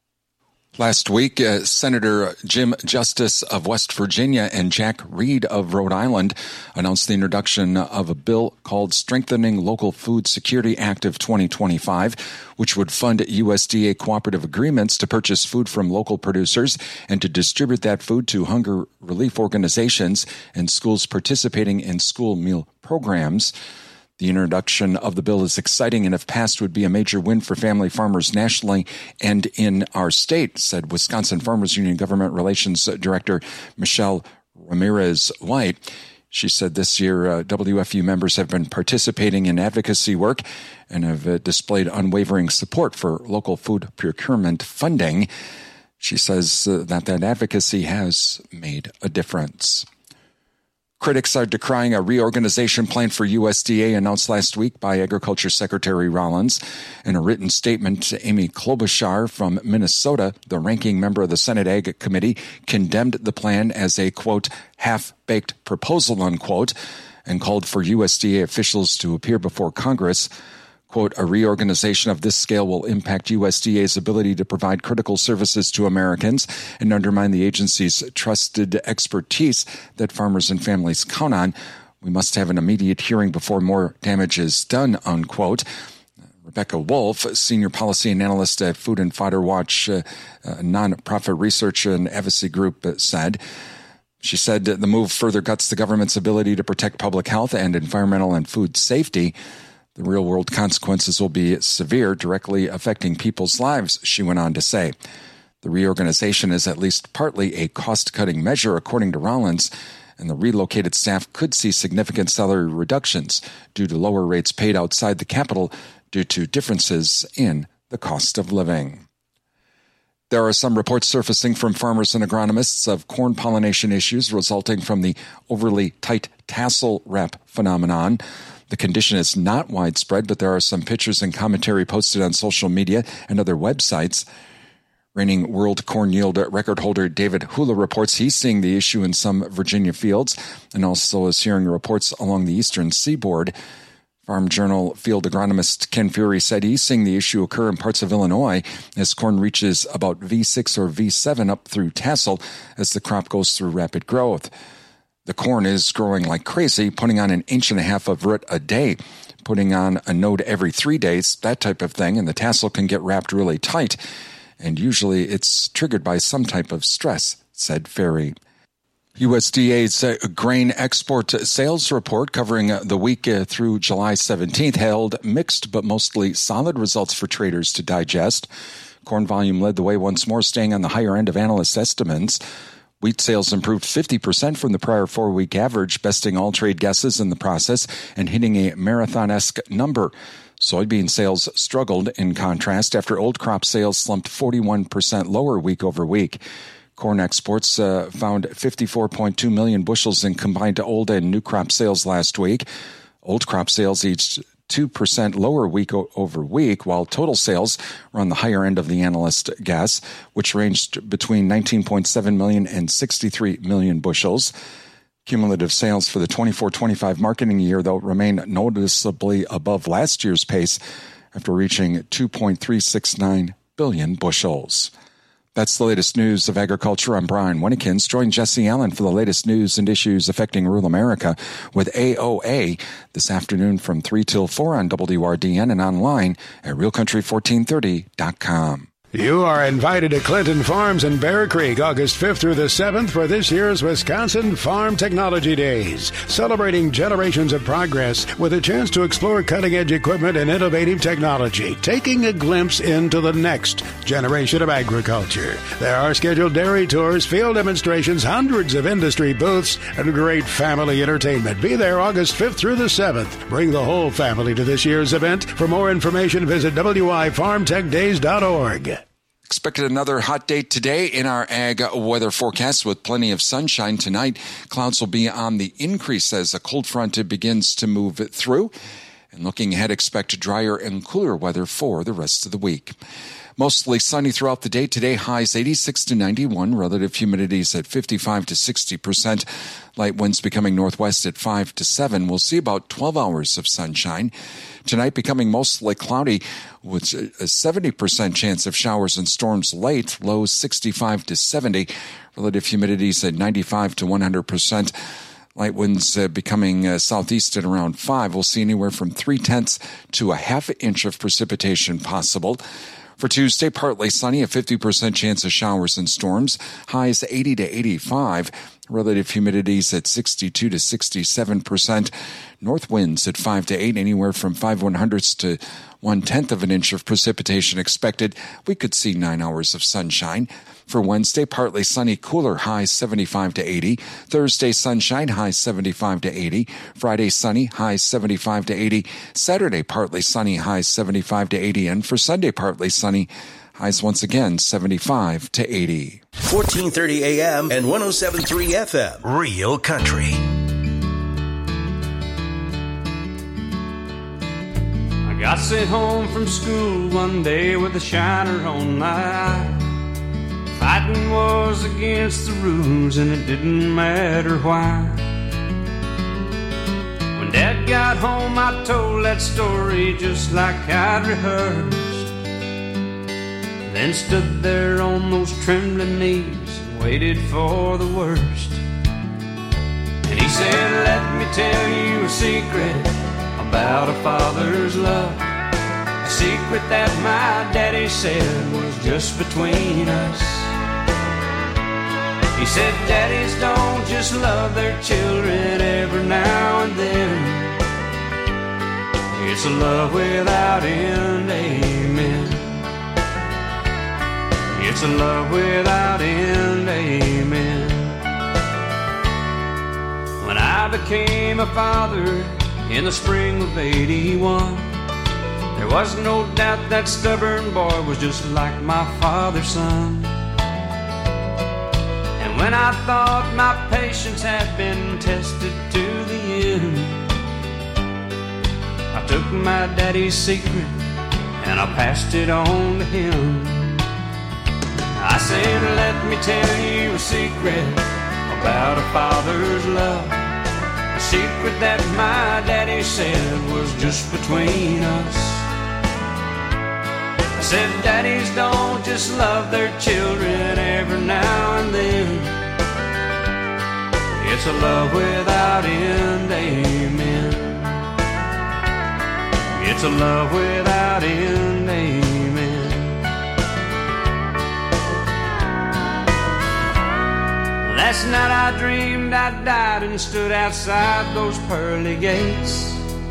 [SPEAKER 15] Last week, uh, Senator Jim Justice of West Virginia and Jack Reed of Rhode Island announced the introduction of a bill called Strengthening Local Food Security Act of twenty twenty-five, which would fund U S D A cooperative agreements to purchase food from local producers and to distribute that food to hunger relief organizations and schools participating in school meal programs. The introduction of the bill is exciting and if passed would be a major win for family farmers nationally and in our state, said Wisconsin Farmers Union Government Relations Director Michelle Ramirez-White. She said this year uh, W F U members have been participating in advocacy work and have uh, displayed unwavering support for local food procurement funding. She says uh, that that advocacy has made a difference. Critics are decrying a reorganization plan for U S D A announced last week by Agriculture Secretary Rollins. In a written statement, Amy Klobuchar from Minnesota, the ranking member of the Senate Ag Committee, condemned the plan as a, quote, half-baked proposal, unquote, and called for U S D A officials to appear before Congress. Quote, a reorganization of this scale will impact U S D A's ability to provide critical services to Americans and undermine the agency's trusted expertise that farmers and families count on. We must have an immediate hearing before more damage is done, unquote. Rebecca Wolf, senior policy and analyst at Food and Fodder Watch, uh, a nonprofit research and advocacy group, uh, said. She said the move further guts the government's ability to protect public health and environmental and food safety. The real-world consequences will be severe, directly affecting people's lives, she went on to say. The reorganization is at least partly a cost-cutting measure, according to Rollins, and the relocated staff could see significant salary reductions due to lower rates paid outside the capital due to differences in the cost of living. There are some reports surfacing from farmers and agronomists of corn pollination issues resulting from the overly tight tassel wrap phenomenon. The condition is not widespread, but there are some pictures and commentary posted on social media and other websites. Reigning world corn yield record holder David Hula reports he's seeing the issue in some Virginia fields and also is hearing reports along the eastern seaboard. Farm Journal field agronomist Ken Fury said he's seeing the issue occur in parts of Illinois as corn reaches about V six or V seven up through tassel as the crop goes through rapid growth. The corn is growing like crazy, putting on an inch and a half of root a day, putting on a node every three days, that type of thing, and the tassel can get wrapped really tight. And usually it's triggered by some type of stress, said Ferry. U S D A's uh, grain export sales report covering uh, the week uh, through July seventeenth held mixed but mostly solid results for traders to digest. Corn volume led the way once more, staying on the higher end of analyst estimates. Wheat sales improved fifty percent from the prior four-week average, besting all trade guesses in the process and hitting a marathon-esque number. Soybean sales struggled, in contrast, after old crop sales slumped forty-one percent lower week over week. Corn exports uh, found fifty-four point two million bushels in combined old and new crop sales last week. Old crop sales each two percent lower week over week, while total sales were on the higher end of the analyst guess, which ranged between nineteen point seven million and sixty-three million bushels. Cumulative sales for the twenty-four twenty-five marketing year, though, remain noticeably above last year's pace after reaching two point three six nine billion bushels. That's the latest news of agriculture. I'm Brian Winnekins. Join Jesse Allen for the latest news and issues affecting rural America with A O A this afternoon from three till four on W R D N and online at real country fourteen thirty dot com.
[SPEAKER 20] You are invited to Clinton Farms in Bear Creek August fifth through the seventh for this year's Wisconsin Farm Technology Days, celebrating generations of progress with a chance to explore cutting-edge equipment and innovative technology, taking a glimpse into the next generation of agriculture. There are scheduled dairy tours, field demonstrations, hundreds of industry booths, and great family entertainment. Be there August fifth through the seventh. Bring the whole family to this year's event. For more information, visit W I farm tech days dot org.
[SPEAKER 1] Expected another hot day today in our ag weather forecast with plenty of sunshine tonight. Clouds will be on the increase as a cold front begins to move through. And looking ahead, expect drier and cooler weather for the rest of the week. Mostly sunny throughout the day. Today, highs eighty-six to ninety-one. Relative humidities at fifty-five to sixty percent. Light winds becoming northwest at five to seven. We'll see about twelve hours of sunshine. Tonight becoming mostly cloudy with a seventy percent chance of showers and storms late. Lows sixty-five to seventy. Relative humidities at ninety-five to one hundred percent. Light winds uh, becoming uh, southeast at around five. We'll see anywhere from three-tenths to a half inch of precipitation possible. For Tuesday, partly sunny, a fifty percent chance of showers and storms. Highs eighty to eighty-five. Relative humidities at sixty-two to sixty-seven percent. North winds at five to eight, anywhere from five one-hundredths to one-tenth of an inch of precipitation expected. We could see nine hours of sunshine. For Wednesday, partly sunny, cooler, highs seventy-five to eighty. Thursday, sunshine, highs seventy-five to eighty. Friday, sunny, highs seventy-five to eighty. Saturday, partly sunny, highs seventy-five to eighty. And for Sunday, partly sunny, highs once again seventy-five to eighty.
[SPEAKER 4] fourteen thirty A M and one oh seven point three F M. Real Country.
[SPEAKER 11] I got sent home from school one day with a shiner on my eye. Fighting was against the rules and it didn't matter why. When Dad got home I told that story just like I'd rehearsed. Then stood there on those trembling knees and waited for the worst. And he said, let me tell you a secret about a father's love. A secret that my daddy said was just between us. He said, daddies don't just love their children every now and then. It's a love without end, amen. It's a love without end, amen. When I became a father in the spring of eighty-one, there was no doubt that stubborn boy was just like my father's son. And when I thought my patience had been tested to the end, I took my daddy's secret and I passed it on to him. I said, let me tell you a secret about a father's love. A secret that my daddy said was just between us. I said, daddies don't just love their children every now and then. It's a love without end, amen. It's a love without end, amen. Last night I dreamed I died and stood outside those pearly gates,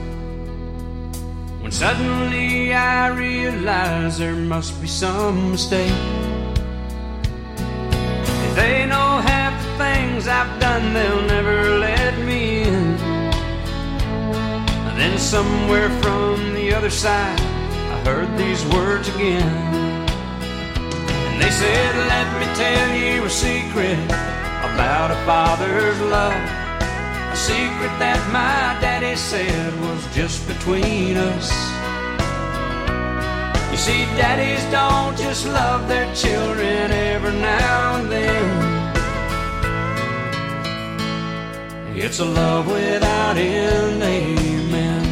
[SPEAKER 11] when suddenly I realized there must be some mistake. If they know half the things I've done, they'll never let me in. Then somewhere from the other side I heard these words again. And they said, let me tell you a secret about a father's love. A secret that my daddy said was just between us. You see, daddies don't just love their children every now and then. It's a love without end, amen.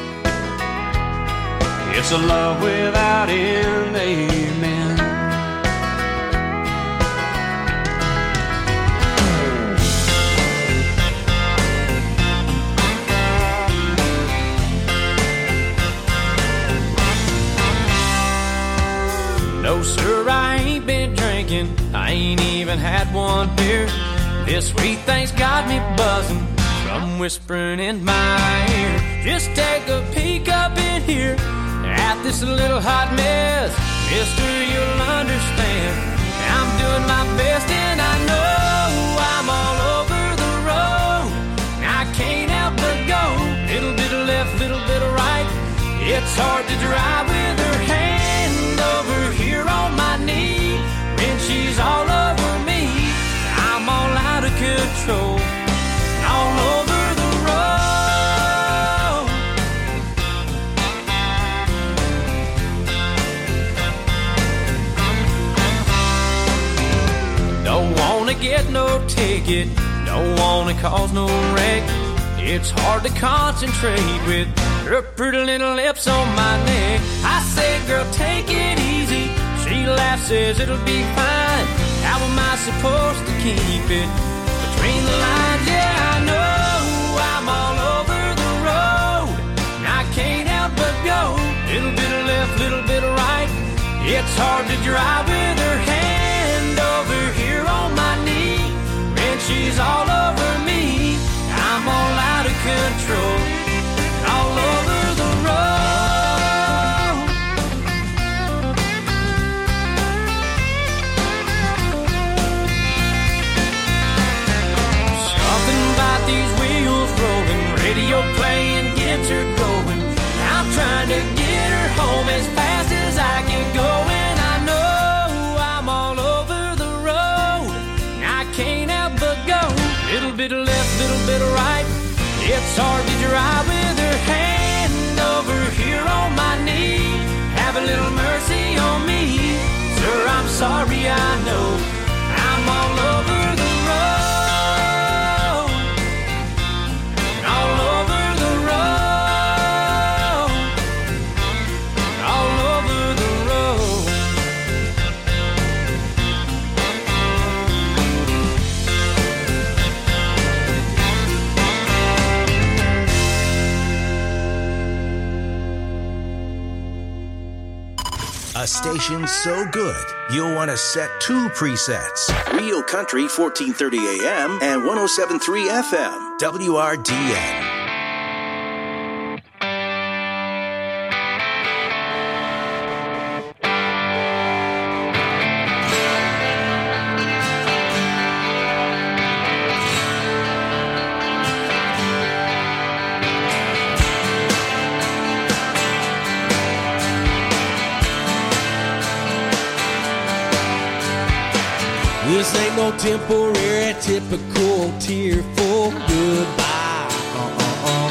[SPEAKER 11] It's a love without end, amen.
[SPEAKER 12] No, sir, I ain't been drinking. I ain't even had one beer. This sweet thing's got me buzzing from whispering in my ear. Just take a peek up in here at this little hot mess. Mister, you'll understand. I'm doing my best and I know I'm all over the road. I can't help but go. Little bit of left, little bit of right. It's hard to drive with her hand over here on my knee. wanna get no ticket, don't wanna cause no wreck. It's hard to concentrate with her pretty little lips on my neck. I say, girl, take it easy. She laughs, says it'll be fine. How am I supposed to keep it between the lines? Yeah, I know I'm all over the road, and I can't help but go. Little bit of left, little bit of right. It's hard to drive with her hand over here on my knee. When she's all over me, I'm all out of control, all over the road. Something about these wheels rolling, radio playing gets her going. I'm trying to get her home as fast as I can go, and I know I'm all over the road, and I can't help but go. Little bit of left, little bit of right. It's hard to drive with her hand over here on my knee. Have a little mercy on me, sir, I'm sorry, I know I'm all over the road, all over the road, all over the road.
[SPEAKER 4] A station so good, you'll want to set two presets. Real Country, fourteen thirty A M and one oh seven point three F M, W R D N.
[SPEAKER 2] This ain't no temporary, typical, tearful goodbye. Uh-uh-uh.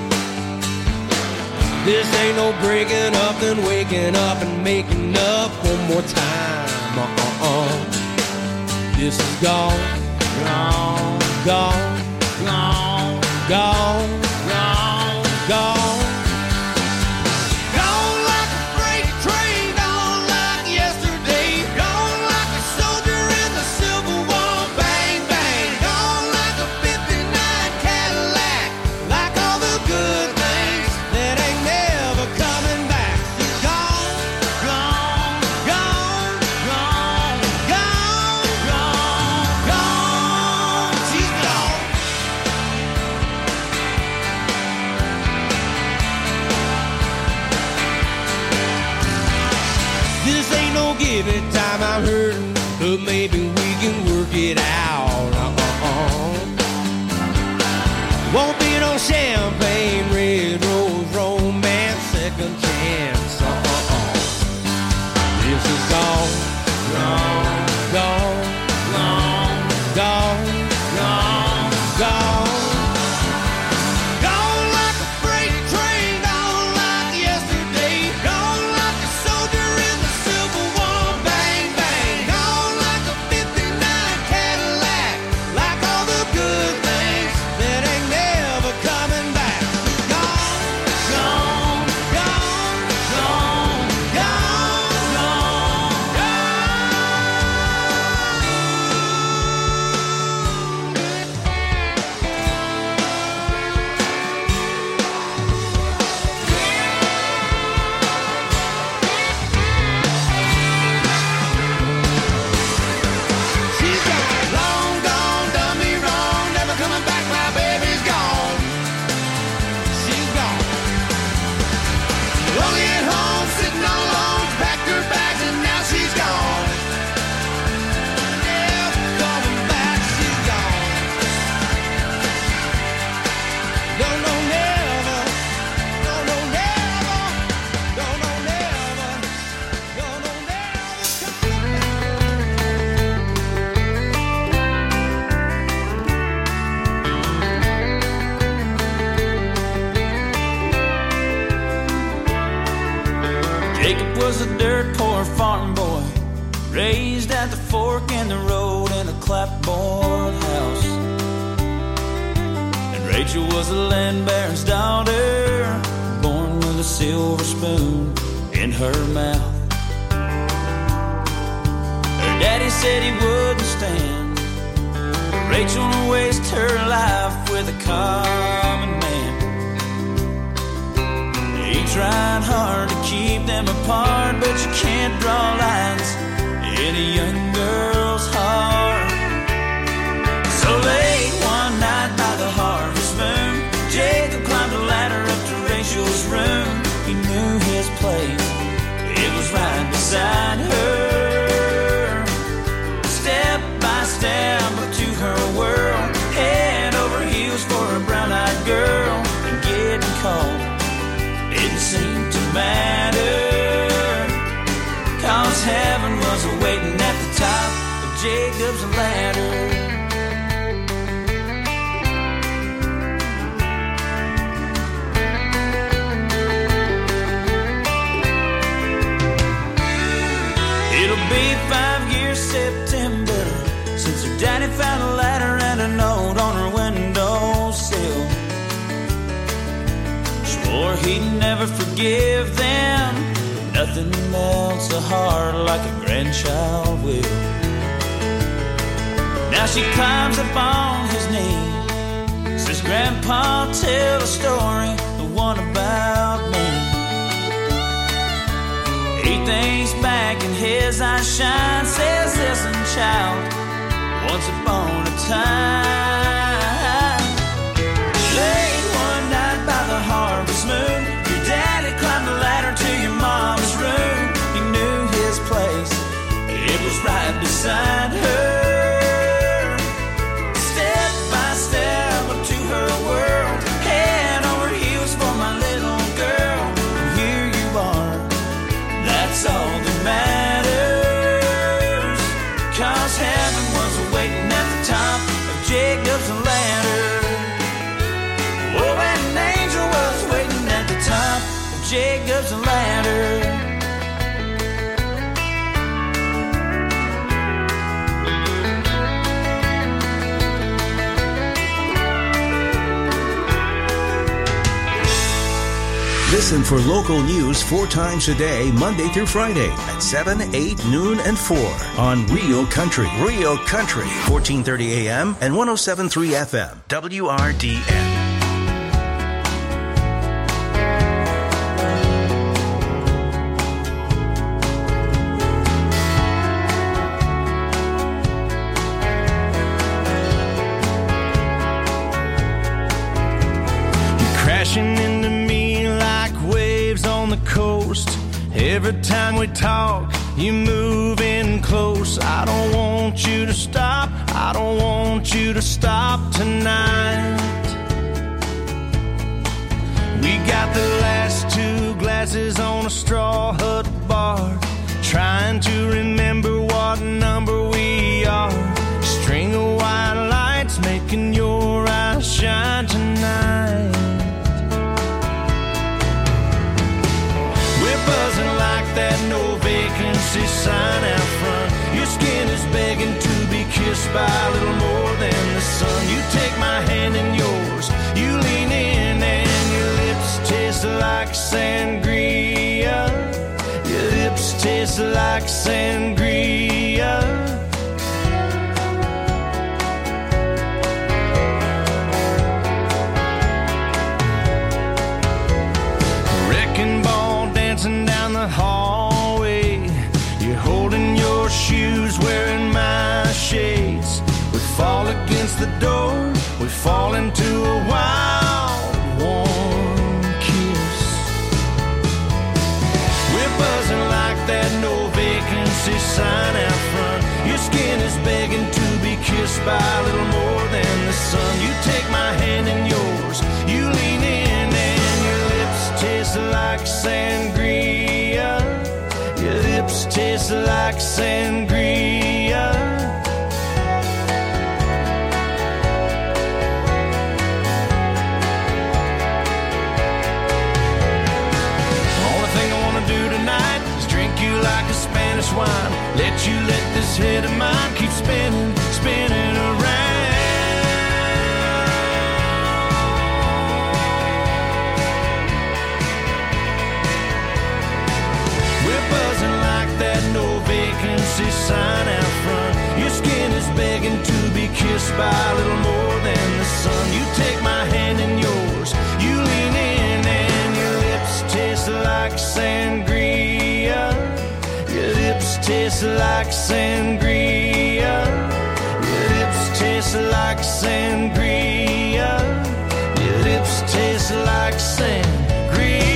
[SPEAKER 2] This ain't no breaking up and waking up and making up one more time. Uh-uh-uh. This is gone, gone, gone, gone, gone, gone, gone. Every time I'm hurting, but maybe we can work it out. Uh-uh-uh. Won't be no champagne, red rose, romance, second chance. Uh-uh-uh. This is gone, gone, gone, gone, gone, gone, gone. Raised at the fork in the road in a clapboard house. And Rachel was the land baron's daughter, born with a silver spoon in her mouth. Her daddy said he wouldn't stand Rachel to waste her life with a common man. He tried hard to keep them apart, but you can't draw lines in a young girl's heart. So late one night by the harvest moon, Jacob climbed a ladder up to Rachel's room. He knew his place, it was right beside her. Step by step up to her world, head over heels for a brown-eyed girl. And getting caught didn't seem to matter, 'cause heaven was waiting at the top of Jacob's ladder. It'll be five years September since her daddy found a ladder and a note on her windowsill. Swore he'd never forgive them. Nothing melts a heart like a grandchild will. Now she climbs up on his knee, says, Grandpa, tell a story, the one about me. He thinks back and his eyes shine, says, listen, child, once upon a time. Late one night by the harvest moon, your daddy climbed the ladder to your mama's room. He knew his place, it was right beside her. Step by step up to her world, head over heels for my little girl. And here you are, that's all that matters, 'cause heaven was waiting at the top of Jacob's ladder. Oh, and an angel was waiting at the top of Jacob's ladder.
[SPEAKER 4] Listen for local news four times a day, Monday through Friday at seven, eight, noon, and four on Rio Country. Rio Country, fourteen thirty A M and one oh seven point three F M, W R D N.
[SPEAKER 2] Crashing into me like waves on the coast. Every time we talk, you move in close. I don't want you to stop, I don't want you to stop tonight. We got the last two glasses on a straw hut bar, trying to remember what number we are. String of white lights making your eyes shine tonight. Buzzing like that no vacancy sign out front. Your skin is begging to be kissed by a little more than the sun. You take my hand in yours, you lean in, and your lips taste like sangria. Your lips taste like sangria. Wrecking ball dancing down the hallway. You're holding your shoes, wearing my shades. We fall against the door, we fall into a wild, warm kiss. We're buzzing like that no vacancy sign out front. Your skin is begging to be kissed by a little more than the sun. You take my hand in yours, you lean in, and your lips taste like sangria. Your lips taste like sangria. Only thing I wanna do tonight is drink you like a Spanish Spanish wine. Let you let this head of mine keep spinning, spinning around. We're buzzing like that no vacancy sign out front. Your skin is begging to be kissed by a little more than the sun. You take my hand in yours, you lean in, and your lips taste like sangria. Your lips taste like sangria. Your lips taste like sangria. Your lips taste like sangria.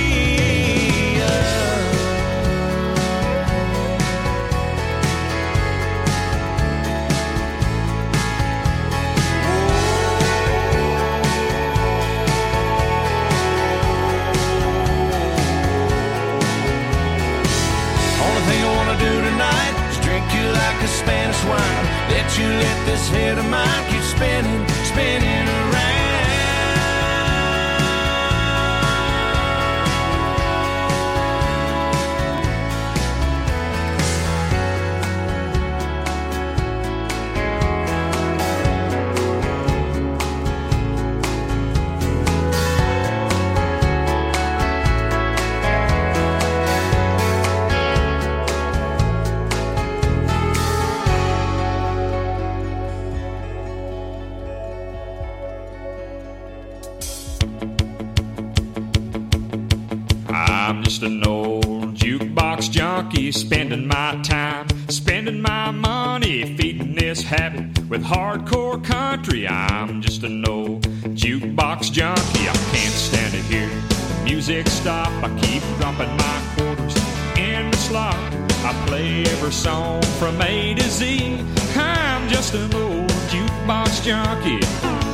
[SPEAKER 2] Like a Spanish wine, let you let this head of mine keep spinning, spinning around.
[SPEAKER 3] I'm just an old jukebox junkie, spending my time, spending my money, feeding this habit with hardcore country. I'm just an old jukebox junkie. I can't stand it here. The music stop. I keep dropping my quarters in the slot. I play every song from A to Z. I'm just an old jukebox junkie.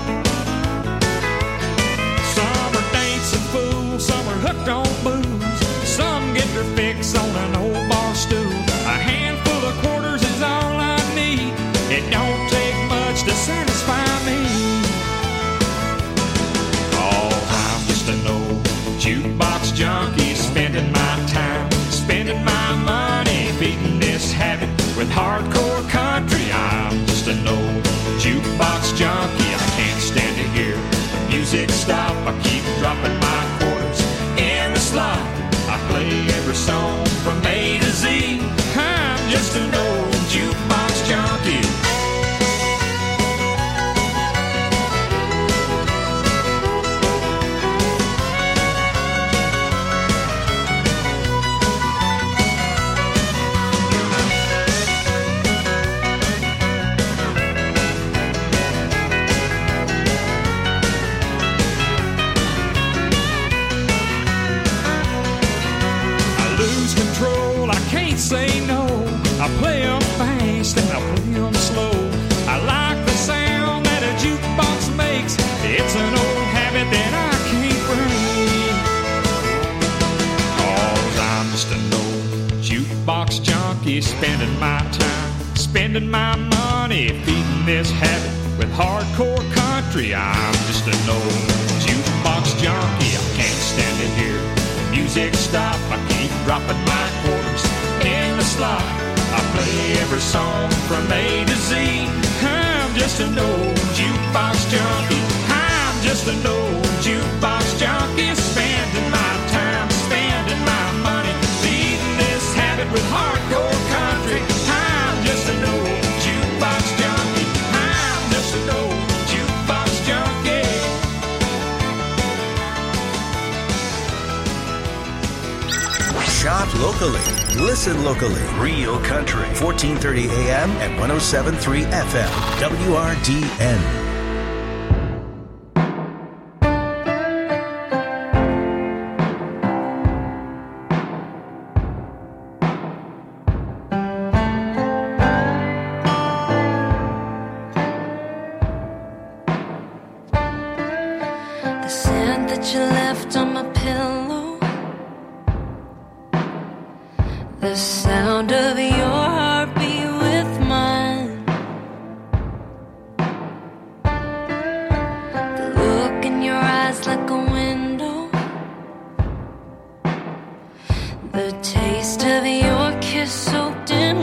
[SPEAKER 3] Some are dancing fools, some are hooked on booze. Some get their fix on an old bar stool. A handful of quarters is all I need. It don't take much to satisfy me. Oh, I'm just an old jukebox junkie, spending my time, spending my money, feeding this habit with hardcore country. I'm just an old jukebox junkie. I can't stand it here. The music stop. I keep dropping my quarters in the slot. I play every song from A to Z. I'm just an old jukebox junkie. Say no, I play them fast and I play them slow. I like the sound that a jukebox makes. It's an old habit that I can't break. Cause I'm just an old jukebox junkie, spending my time, spending my money, feeding this habit with hardcore country. I'm just an old jukebox junkie. I can't stand it here. The music stop. I keep dropping my quarters in the slot. I play every song from A to Z. I'm just an old jukebox junkie. I'm just an old jukebox junkie, spending my time, spending my money, feeding this habit with hardcore country. I'm just an old jukebox junkie. I'm just an old jukebox junkie.
[SPEAKER 4] Shop locally. Listen locally. Real Country. fourteen thirty A M and one oh seven point three F M. W R D N.
[SPEAKER 5] The scent that you left on my pillow, the sound of your heartbeat with mine, the look in your eyes like a window, the taste of your kiss soaked in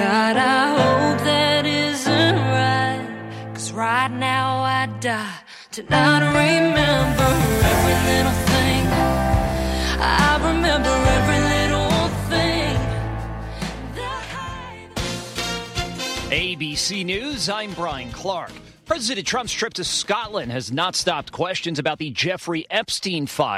[SPEAKER 5] God, I hope that isn't right. 'Cause right now I die to not remember every little thing. I remember every little thing.
[SPEAKER 6] A B C News, I'm Brian Clark. President Trump's trip to Scotland has not stopped questions about the Jeffrey Epstein file.